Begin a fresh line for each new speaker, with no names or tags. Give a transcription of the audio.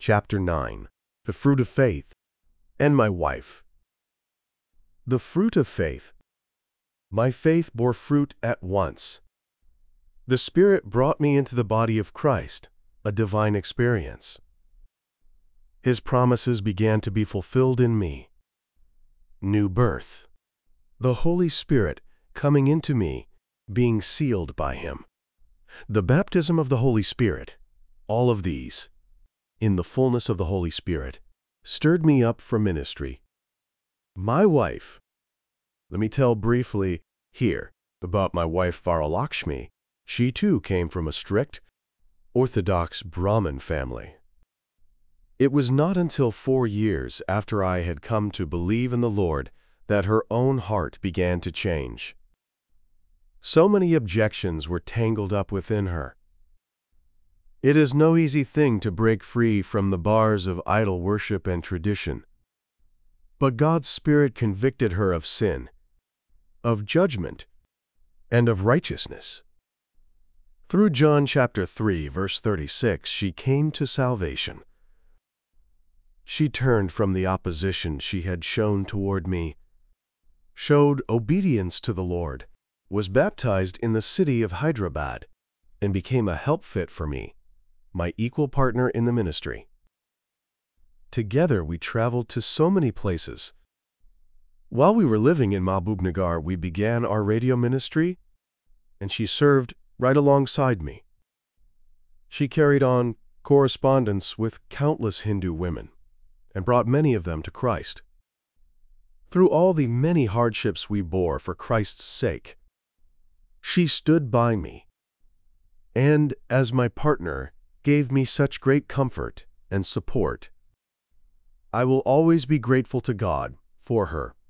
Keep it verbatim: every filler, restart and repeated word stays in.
Chapter nine. The Fruit of Faith, and my wife. The fruit of faith. My faith bore fruit at once. The Spirit brought me into the body of Christ, a divine experience. His promises began to be fulfilled in me. New birth. The Holy Spirit coming into me, being sealed by Him. The baptism of the Holy Spirit, all of these, in the fullness of the Holy Spirit, stirred me up for ministry. My wife. Let me tell briefly here about my wife Varalakshmi. She too came from a strict, Orthodox Brahmin family. It was not until four years after I had come to believe in the Lord that her own heart began to change. So many objections were tangled up within her. It is no easy thing to break free from the bars of idol worship and tradition. But God's Spirit convicted her of sin, of judgment, and of righteousness. Through John chapter three, verse thirty-six, she came to salvation. She turned from the opposition she had shown toward me, showed obedience to the Lord, was baptized in the city of Hyderabad, and became a help fit for me, my equal partner in the ministry. Together we traveled to so many places. While we were living in Mahbubnagar, we began our radio ministry, and she served right alongside me. She carried on correspondence with countless Hindu women and brought many of them to Christ. Through all the many hardships we bore for Christ's sake, she stood by me, and as my partner, gave me such great comfort and support. I will always be grateful to God for her.